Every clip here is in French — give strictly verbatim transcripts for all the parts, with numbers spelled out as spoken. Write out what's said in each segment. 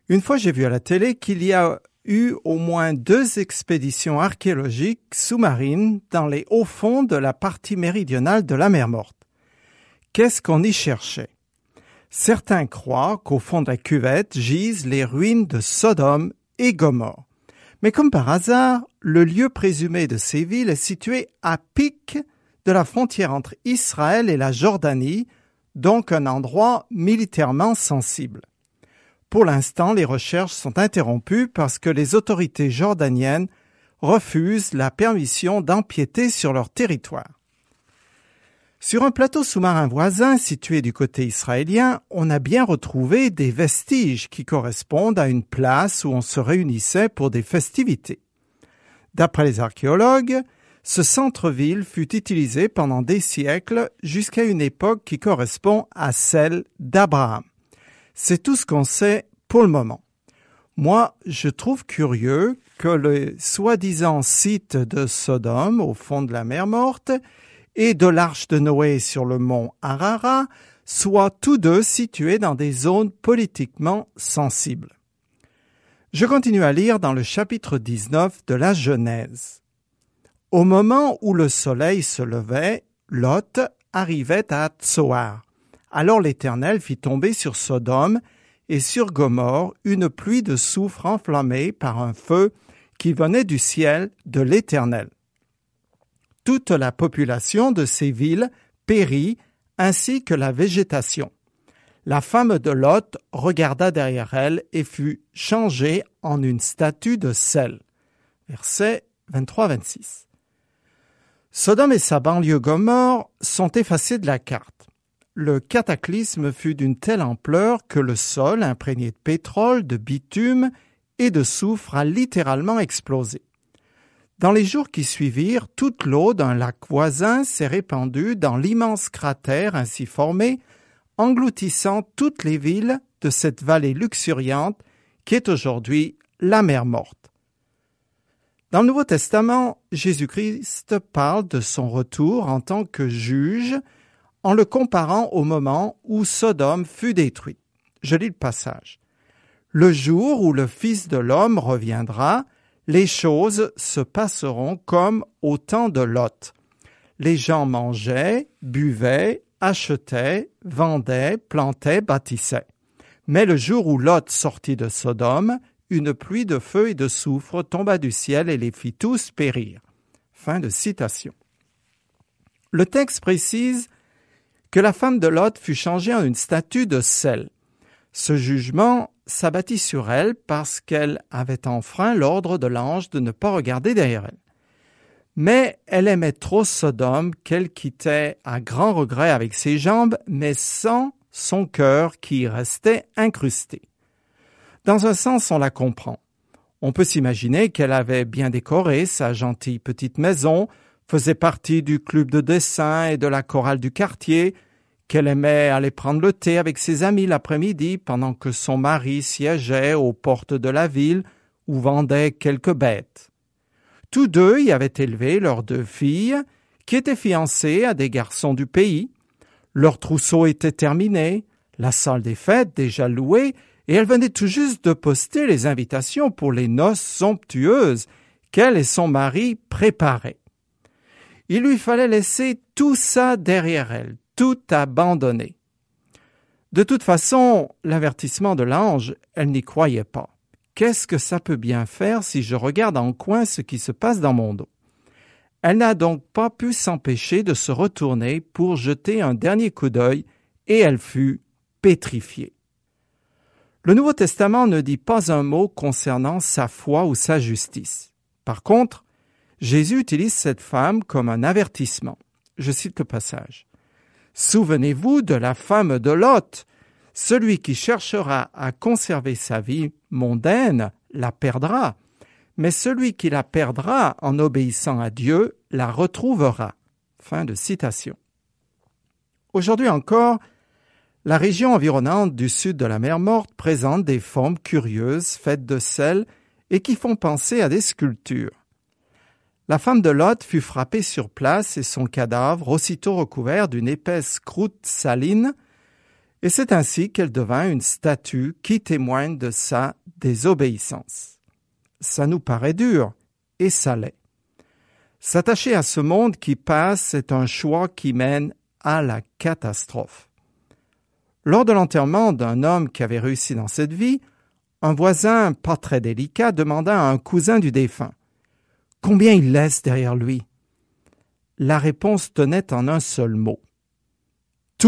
Une fois, j'ai vu à la télé qu'il y a eu au moins deux expéditions archéologiques sous-marines dans les hauts fonds de la partie méridionale de la mer Morte. Qu'est-ce qu'on y cherchait? Certains croient qu'au fond de la cuvette gisent les ruines de Sodome et Gomorrhe. Mais comme par hasard, le lieu présumé de ces villes est situé à pic de la frontière entre Israël et la Jordanie, donc un endroit militairement sensible. Pour l'instant, les recherches sont interrompues parce que les autorités jordaniennes refusent la permission d'empiéter sur leur territoire. Sur un plateau sous-marin voisin situé du côté israélien, on a bien retrouvé des vestiges qui correspondent à une place où on se réunissait pour des festivités. D'après les archéologues, ce centre-ville fut utilisé pendant des siècles jusqu'à une époque qui correspond à celle d'Abraham. C'est tout ce qu'on sait pour le moment. Moi, je trouve curieux que le soi-disant site de Sodome, au fond de la mer Morte, et de l'arche de Noé sur le mont Ararat, soient tous deux situés dans des zones politiquement sensibles. Je continue à lire dans le chapitre dix-neuf de la Genèse. Au moment où le soleil se levait, Lot arrivait à Tsoar. Alors l'Éternel fit tomber sur Sodome et sur Gomorrhe une pluie de soufre enflammée par un feu qui venait du ciel de l'Éternel. Toute la population de ces villes périt, ainsi que la végétation. La femme de Lot regarda derrière elle et fut changée en une statue de sel. Versets vingt-trois à vingt-six. Sodome et sa banlieue Gomorrhe sont effacés de la carte. Le cataclysme fut d'une telle ampleur que le sol, imprégné de pétrole, de bitume et de soufre, a littéralement explosé. Dans les jours qui suivirent, toute l'eau d'un lac voisin s'est répandue dans l'immense cratère ainsi formé, engloutissant toutes les villes de cette vallée luxuriante qui est aujourd'hui la mer Morte. Dans le Nouveau Testament, Jésus-Christ parle de son retour en tant que juge en le comparant au moment où Sodome fut détruite. Je lis le passage. « Le jour où le Fils de l'homme reviendra, les choses se passeront comme au temps de Lot. Les gens mangeaient, buvaient, achetaient, vendaient, plantaient, bâtissaient. Mais le jour où Lot sortit de Sodome, une pluie de feu et de soufre tomba du ciel et les fit tous périr. » Fin de citation. Le texte précise que la femme de Lot fut changée en une statue de sel. Ce jugement s'abattit sur elle parce qu'elle avait enfreint l'ordre de l'ange de ne pas regarder derrière elle. Mais elle aimait trop Sodome qu'elle quittait à grand regret avec ses jambes, mais sans son cœur qui y restait incrusté. Dans un sens, on la comprend. On peut s'imaginer qu'elle avait bien décoré sa gentille petite maison, faisait partie du club de dessin et de la chorale du quartier, qu'elle aimait aller prendre le thé avec ses amis l'après-midi pendant que son mari siégeait aux portes de la ville ou vendait quelques bêtes. Tous deux y avaient élevé leurs deux filles, qui étaient fiancées à des garçons du pays. Leur trousseau était terminé, la salle des fêtes déjà louée, et elle venait tout juste de poster les invitations pour les noces somptueuses qu'elle et son mari préparaient. Il lui fallait laisser tout ça derrière elle, tout abandonné. De toute façon, l'avertissement de l'ange, elle n'y croyait pas. Qu'est-ce que ça peut bien faire si je regarde en coin ce qui se passe dans mon dos? Elle n'a donc pas pu s'empêcher de se retourner pour jeter un dernier coup d'œil et elle fut pétrifiée. Le Nouveau Testament ne dit pas un mot concernant sa foi ou sa justice. Par contre, Jésus utilise cette femme comme un avertissement. Je cite le passage. « Souvenez-vous de la femme de Lot. Celui qui cherchera à conserver sa vie mondaine la perdra, mais celui qui la perdra en obéissant à Dieu la retrouvera. » Fin de citation. Aujourd'hui encore, la région environnante du sud de la mer Morte présente des formes curieuses faites de sel et qui font penser à des sculptures. La femme de Lot fut frappée sur place et son cadavre, aussitôt recouvert d'une épaisse croûte saline, Et c'est ainsi qu'elle devint une statue qui témoigne de sa désobéissance. Ça nous paraît dur, et ça l'est. S'attacher à ce monde qui passe est un choix qui mène à la catastrophe. Lors de l'enterrement d'un homme qui avait réussi dans cette vie, un voisin pas très délicat demanda à un cousin du défunt « Combien il laisse derrière lui ?» La réponse tenait en un seul mot « Tout ».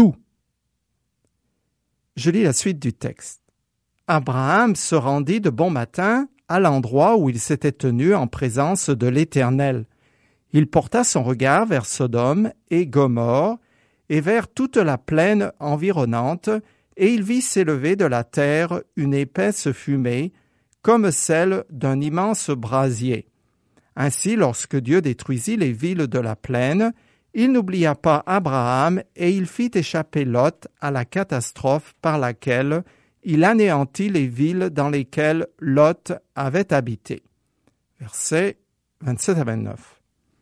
Je lis la suite du texte. Abraham se rendit de bon matin à l'endroit où il s'était tenu en présence de l'Éternel. Il porta son regard vers Sodome et Gomorrhe et vers toute la plaine environnante, et il vit s'élever de la terre une épaisse fumée, comme celle d'un immense brasier. Ainsi, lorsque Dieu détruisit les villes de la plaine, il n'oublia pas Abraham et il fit échapper Lot à la catastrophe par laquelle il anéantit les villes dans lesquelles Lot avait habité. Versets vingt-sept à vingt-neuf.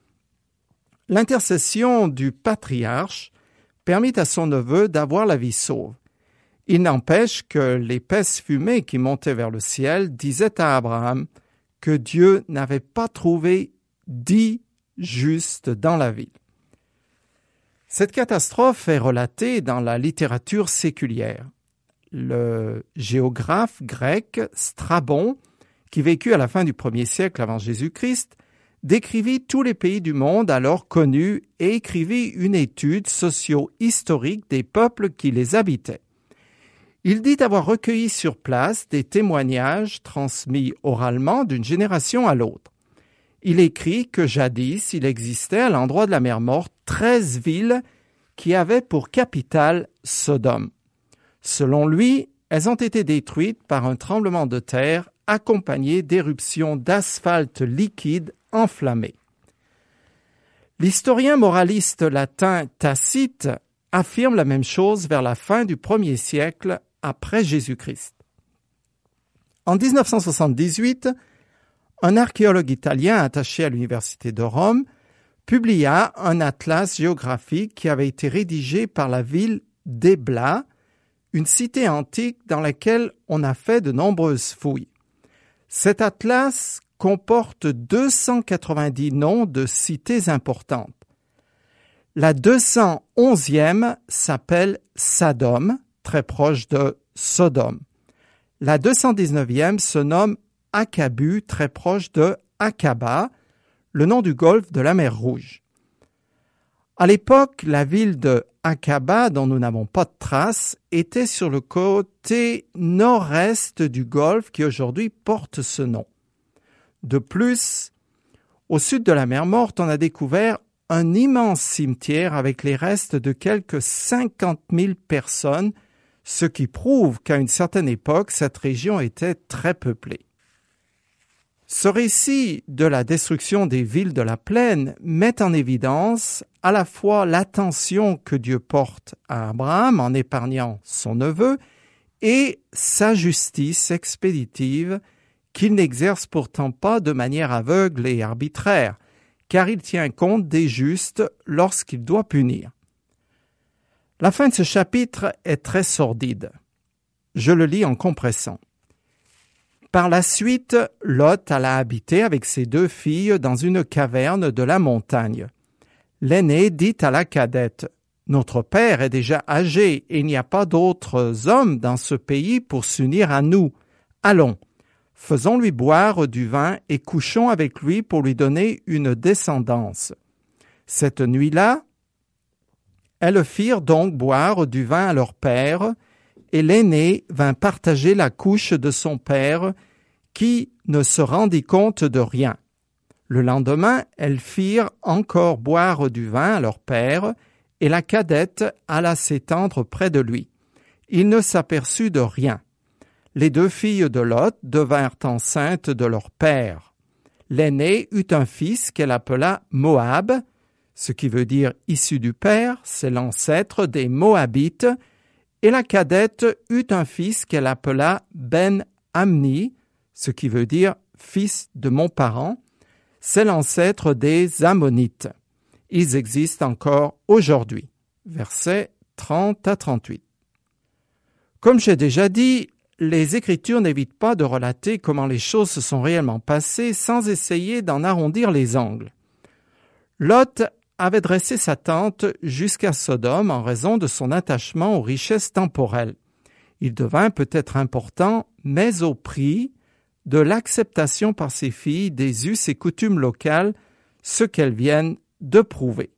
L'intercession du patriarche permit à son neveu d'avoir la vie sauve. Il n'empêche que l'épaisse fumée qui montait vers le ciel disait à Abraham que Dieu n'avait pas trouvé dix justes dans la ville. Cette catastrophe est relatée dans la littérature séculière. Le géographe grec Strabon, qui vécut à la fin du premier siècle avant Jésus-Christ, décrivit tous les pays du monde alors connus et écrivit une étude socio-historique des peuples qui les habitaient. Il dit avoir recueilli sur place des témoignages transmis oralement d'une génération à l'autre. Il écrit que jadis il existait à l'endroit de la mer Morte treize villes qui avaient pour capitale Sodome. Selon lui, elles ont été détruites par un tremblement de terre accompagné d'éruptions d'asphalte liquide enflammé. L'historien moraliste latin Tacite affirme la même chose vers la fin du premier siècle après Jésus-Christ. En dix-neuf cent soixante-dix-huit, un archéologue italien attaché à l'Université de Rome publia un atlas géographique qui avait été rédigé par la ville d'Ebla, une cité antique dans laquelle on a fait de nombreuses fouilles. Cet atlas comporte deux cent quatre-vingt-dix noms de cités importantes. La deux cent onzième s'appelle Sadom, très proche de Sodome. La deux cent dix-neuvième se nomme Akabu, très proche de Akaba, le nom du golfe de la mer Rouge. À l'époque, la ville de Akaba, dont nous n'avons pas de traces, était sur le côté nord-est du golfe qui aujourd'hui porte ce nom. De plus, au sud de la mer Morte, on a découvert un immense cimetière avec les restes de quelques cinquante mille personnes, ce qui prouve qu'à une certaine époque, cette région était très peuplée. Ce récit de la destruction des villes de la plaine met en évidence à la fois l'attention que Dieu porte à Abraham en épargnant son neveu et sa justice expéditive qu'il n'exerce pourtant pas de manière aveugle et arbitraire, car il tient compte des justes lorsqu'il doit punir. La fin de ce chapitre est très sordide. Je le lis en compressant. Par la suite, Lot alla habiter avec ses deux filles dans une caverne de la montagne. L'aînée dit à la cadette, « Notre père est déjà âgé et il n'y a pas d'autres hommes dans ce pays pour s'unir à nous. Allons, faisons-lui boire du vin et couchons avec lui pour lui donner une descendance. » Cette nuit-là, elles firent donc boire du vin à leur père, et l'aîné vint partager la couche de son père, qui ne se rendit compte de rien. Le lendemain, elles firent encore boire du vin à leur père, et la cadette alla s'étendre près de lui. Il ne s'aperçut de rien. Les deux filles de Lot devinrent enceintes de leur père. L'aînée eut un fils qu'elle appela Moab, ce qui veut dire issu du père, c'est l'ancêtre des Moabites, et la cadette eut un fils qu'elle appela Ben-Amni, ce qui veut dire fils de mon parent, c'est l'ancêtre des Ammonites. Ils existent encore aujourd'hui. Versets trente à trente-huit. Comme j'ai déjà dit, les Écritures n'évitent pas de relater comment les choses se sont réellement passées sans essayer d'en arrondir les angles. Lot avait dressé sa tente jusqu'à Sodome en raison de son attachement aux richesses temporelles. Il devint peut-être important, mais au prix de l'acceptation par ses filles des us et coutumes locales, ce qu'elles viennent de prouver.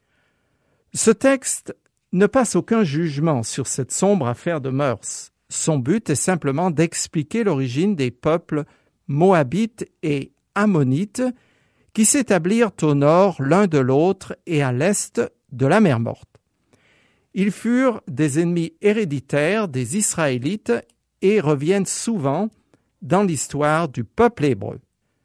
Ce texte ne passe aucun jugement sur cette sombre affaire de mœurs. Son but est simplement d'expliquer l'origine des peuples moabites et ammonites qui s'établirent au nord l'un de l'autre et à l'est de la mer Morte. Ils furent des ennemis héréditaires des Israélites et reviennent souvent dans l'histoire du peuple hébreu.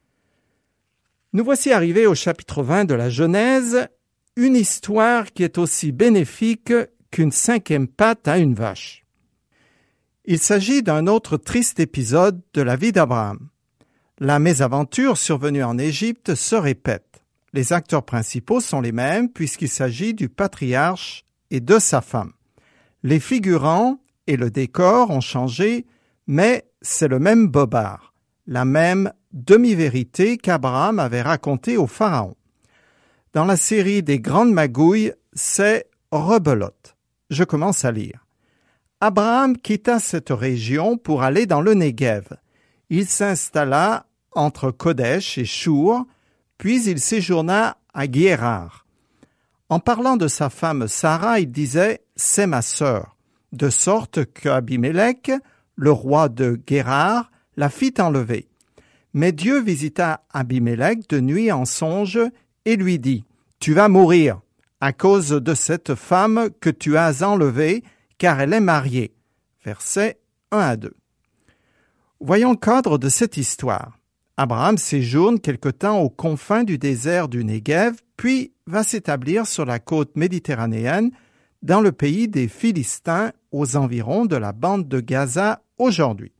Nous voici arrivés au chapitre vingt de la Genèse, une histoire qui est aussi bénéfique qu'une cinquième patte à une vache. Il s'agit d'un autre triste épisode de la vie d'Abraham. La mésaventure survenue en Égypte se répète. Les acteurs principaux sont les mêmes puisqu'il s'agit du patriarche et de sa femme. Les figurants et le décor ont changé, mais c'est le même bobard, la même demi-vérité qu'Abraham avait racontée au Pharaon. Dans la série des Grandes Magouilles, c'est rebelote. Je commence à lire. Abraham quitta cette région pour aller dans le Néguev. Il s'installa entre Kodesh et Chour, puis il séjourna à Guérar. En parlant de sa femme Sarah, il disait « c'est ma sœur », de sorte qu'Abimélec, le roi de Guérar, la fit enlever. Mais Dieu visita Abimélec de nuit en songe et lui dit « Tu vas mourir à cause de cette femme que tu as enlevée, car elle est mariée. » Versets un à deux. Voyons le cadre de cette histoire. Abraham séjourne quelque temps aux confins du désert du Néguev, puis va s'établir sur la côte méditerranéenne, dans le pays des Philistins, aux environs de la bande de Gaza aujourd'hui.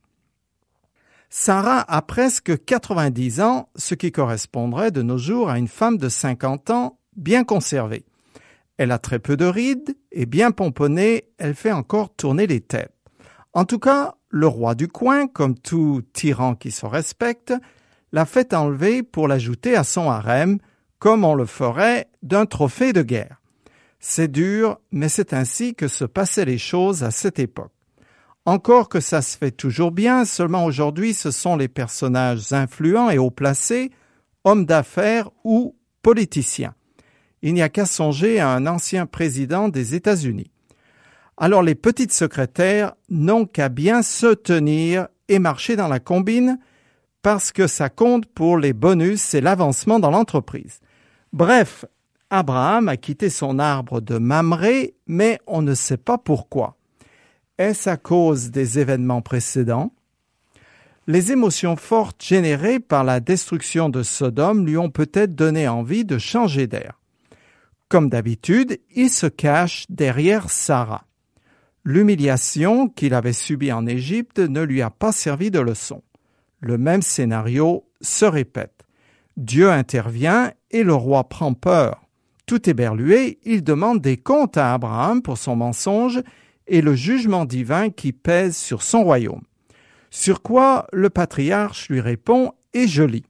Sarah a presque quatre-vingt-dix ans, ce qui correspondrait de nos jours à une femme de cinquante ans bien conservée. Elle a très peu de rides et bien pomponnée, elle fait encore tourner les têtes. En tout cas, le roi du coin, comme tout tyran qui se respecte, l'a fait enlever pour l'ajouter à son harem, comme on le ferait d'un trophée de guerre. C'est dur, mais c'est ainsi que se passaient les choses à cette époque. Encore que ça se fait toujours bien, seulement aujourd'hui ce sont les personnages influents et haut placés, hommes d'affaires ou politiciens. Il n'y a qu'à songer à un ancien président des États-Unis. Alors les petites secrétaires n'ont qu'à bien se tenir et marcher dans la combine parce que ça compte pour les bonus et l'avancement dans l'entreprise. Bref, Abraham a quitté son arbre de Mamré, mais on ne sait pas pourquoi. Est-ce à cause des événements précédents? Les émotions fortes générées par la destruction de Sodome lui ont peut-être donné envie de changer d'air. Comme d'habitude, il se cache derrière Sarah. L'humiliation qu'il avait subie en Égypte ne lui a pas servi de leçon. Le même scénario se répète. Dieu intervient et le roi prend peur. Tout éberlué, il demande des comptes à Abraham pour son mensonge et le jugement divin qui pèse sur son royaume. Sur quoi le patriarche lui répond, et je lis.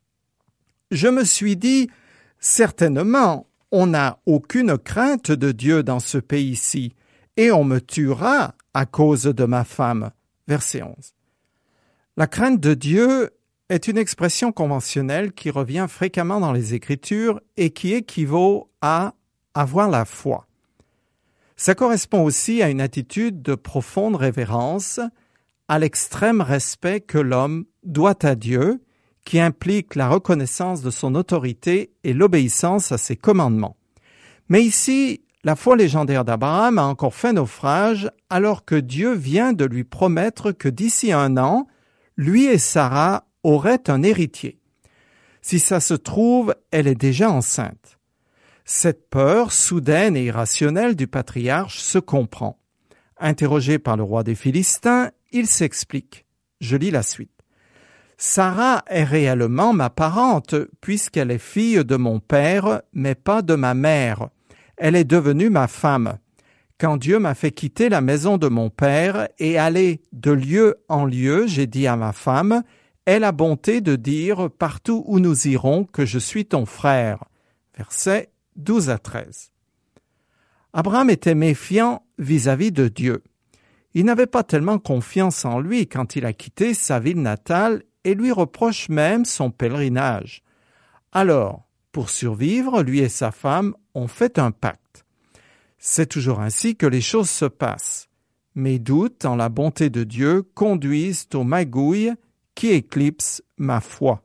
« Je me suis dit, certainement, on n'a aucune crainte de Dieu dans ce pays-ci, et on me tuera à cause de ma femme. » Verset onze. La crainte de Dieu est une expression conventionnelle qui revient fréquemment dans les Écritures et qui équivaut à avoir la foi. Ça correspond aussi à une attitude de profonde révérence, à l'extrême respect que l'homme doit à Dieu, qui implique la reconnaissance de son autorité et l'obéissance à ses commandements. Mais ici, la foi légendaire d'Abraham a encore fait naufrage alors que Dieu vient de lui promettre que d'ici un an, lui et Sarah auraient un héritier. Si ça se trouve, elle est déjà enceinte. Cette peur soudaine et irrationnelle du patriarche se comprend. Interrogé par le roi des Philistins, il s'explique. Je lis la suite. Sarah est réellement ma parente, puisqu'elle est fille de mon père, mais pas de ma mère. Elle est devenue ma femme, Quand Dieu m'a fait quitter la maison de mon père et aller de lieu en lieu, j'ai dit à ma femme, « Aie la bonté de dire partout où nous irons que je suis ton frère. » Versets douze à treize. Abraham était méfiant vis-à-vis de Dieu. Il n'avait pas tellement confiance en lui quand il a quitté sa ville natale et lui reproche même son pèlerinage. Alors, pour survivre, lui et sa femme ont fait un pacte. C'est toujours ainsi que les choses se passent. Mes doutes en la bonté de Dieu conduisent aux magouilles qui éclipsent ma foi.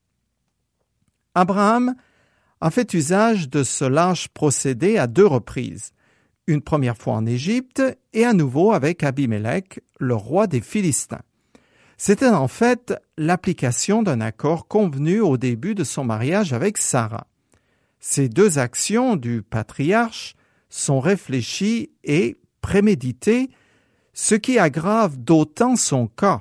Abraham a fait usage de ce lâche procédé à deux reprises, une première fois en Égypte et à nouveau avec Abimélec, le roi des Philistins. C'était en fait l'application d'un accord convenu au début de son mariage avec Sarah. Ces deux actions du patriarche sont réfléchies et préméditées, ce qui aggrave d'autant son cas.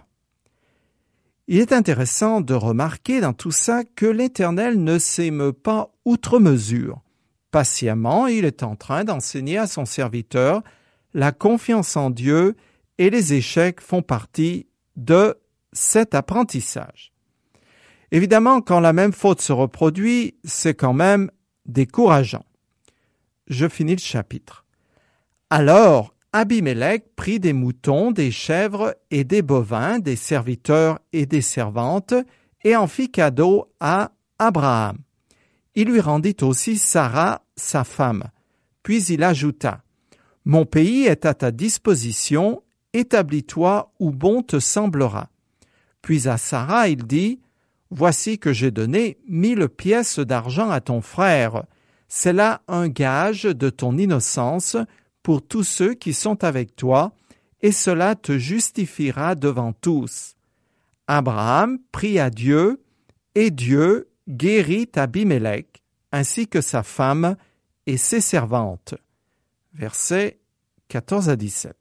Il est intéressant de remarquer dans tout ça que l'Éternel ne s'émeut pas outre mesure. Patiemment, il est en train d'enseigner à son serviteur la confiance en Dieu et les échecs font partie de cet apprentissage. Évidemment, quand la même faute se reproduit, c'est quand même décourageant. Je finis le chapitre. Alors, Abimélec prit des moutons, des chèvres et des bovins, des serviteurs et des servantes, et en fit cadeau à Abraham. Il lui rendit aussi Sarah, sa femme. Puis il ajouta, « Mon pays est à ta disposition, établis-toi où bon te semblera. » Puis à Sarah il dit, « Voici que j'ai donné mille pièces d'argent à ton frère. C'est là un gage de ton innocence pour tous ceux qui sont avec toi, et cela te justifiera devant tous. » Abraham pria à Dieu, et Dieu guérit Abimélec, ainsi que sa femme et ses servantes. Versets quatorze à dix-sept.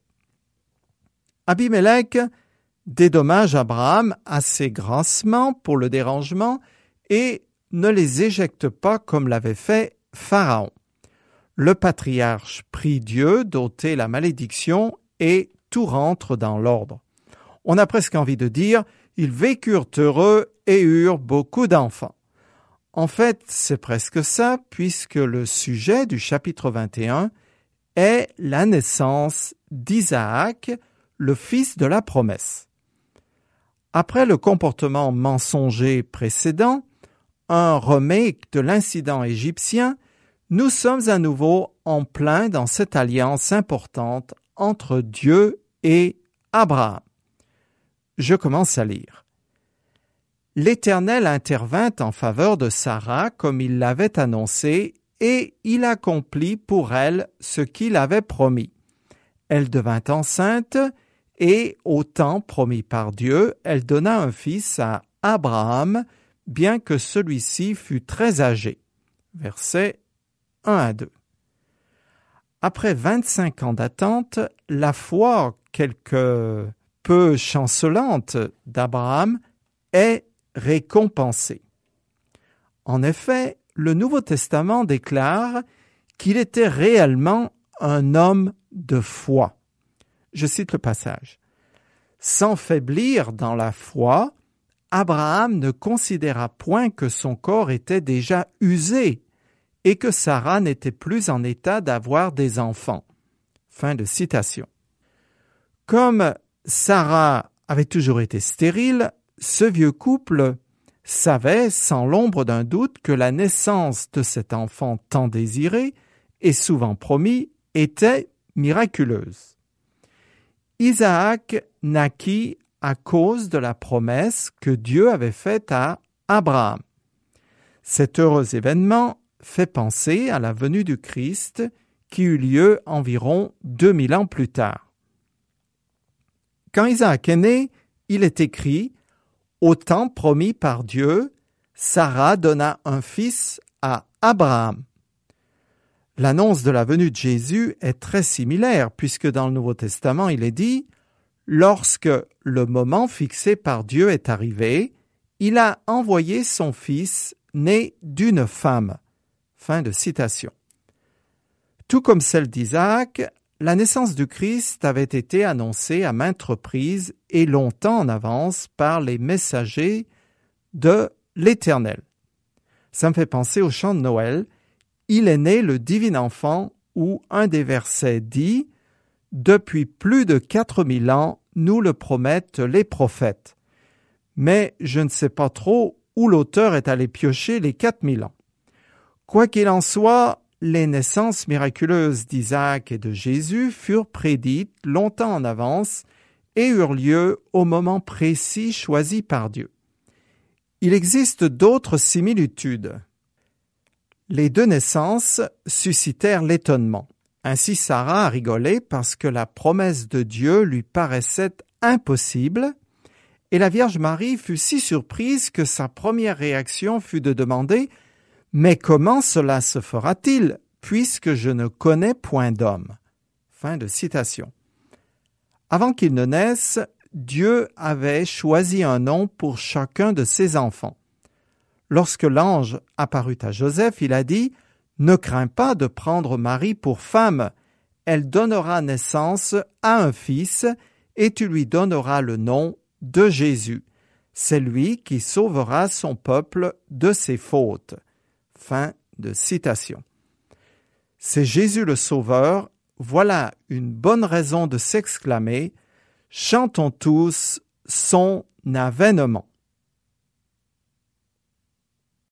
Abimélec dédommage Abraham assez grassement pour le dérangement et ne les éjecte pas comme l'avait fait Pharaon. Le patriarche prie Dieu d'ôter la malédiction et tout rentre dans l'ordre. On a presque envie de dire « ils vécurent heureux et eurent beaucoup d'enfants ». En fait, c'est presque ça, puisque le sujet du chapitre vingt et un est la naissance d'Isaac, le fils de la promesse. Après le comportement mensonger précédent, un remake de l'incident égyptien, nous sommes à nouveau en plein dans cette alliance importante entre Dieu et Abraham. Je commence à lire. L'Éternel intervint en faveur de Sarah comme il l'avait annoncé, et il accomplit pour elle ce qu'il avait promis. Elle devint enceinte, et au temps promis par Dieu, elle donna un fils à Abraham, bien que celui-ci fût très âgé. Versets un à deux. Après vingt-cinq ans d'attente, la foi quelque peu chancelante d'Abraham est récompensé. En effet, le Nouveau Testament déclare qu'il était réellement un homme de foi. Je cite le passage. Sans faiblir dans la foi, Abraham ne considéra point que son corps était déjà usé et que Sarah n'était plus en état d'avoir des enfants. Fin de citation. Comme Sarah avait toujours été stérile, ce vieux couple savait sans l'ombre d'un doute que la naissance de cet enfant tant désiré et souvent promis était miraculeuse. Isaac naquit à cause de la promesse que Dieu avait faite à Abraham. Cet heureux événement fait penser à la venue du Christ qui eut lieu environ deux mille ans plus tard. Quand Isaac est né, il est écrit « Au temps promis par Dieu, Sarah donna un fils à Abraham ». L'annonce de la venue de Jésus est très similaire puisque dans le Nouveau Testament, il est dit « Lorsque le moment fixé par Dieu est arrivé, il a envoyé son fils né d'une femme. » Fin de citation. Tout comme celle d'Isaac, la naissance du Christ avait été annoncée à maintes reprises et longtemps en avance par les messagers de l'Éternel. Ça me fait penser au chant de Noël. Il est né le divin enfant, où un des versets dit « Depuis plus de quatre mille ans, nous le promettent les prophètes. » Mais je ne sais pas trop où l'auteur est allé piocher les quatre mille ans. Quoi qu'il en soit, les naissances miraculeuses d'Isaac et de Jésus furent prédites longtemps en avance et eurent lieu au moment précis choisi par Dieu. Il existe d'autres similitudes. Les deux naissances suscitèrent l'étonnement. Ainsi Sarah a rigolé parce que la promesse de Dieu lui paraissait impossible, et la Vierge Marie fut si surprise que sa première réaction fut de demander « Mais comment cela se fera-t-il, puisque je ne connais point d'homme ?» Fin de citation. Avant qu'il ne naisse, Dieu avait choisi un nom pour chacun de ses enfants. Lorsque l'ange apparut à Joseph, il a dit « Ne crains pas de prendre Marie pour femme, elle donnera naissance à un fils et tu lui donneras le nom de Jésus. C'est lui qui sauvera son peuple de ses fautes. » Fin de citation. C'est Jésus le Sauveur, voilà une bonne raison de s'exclamer « Chantons tous son avènement ».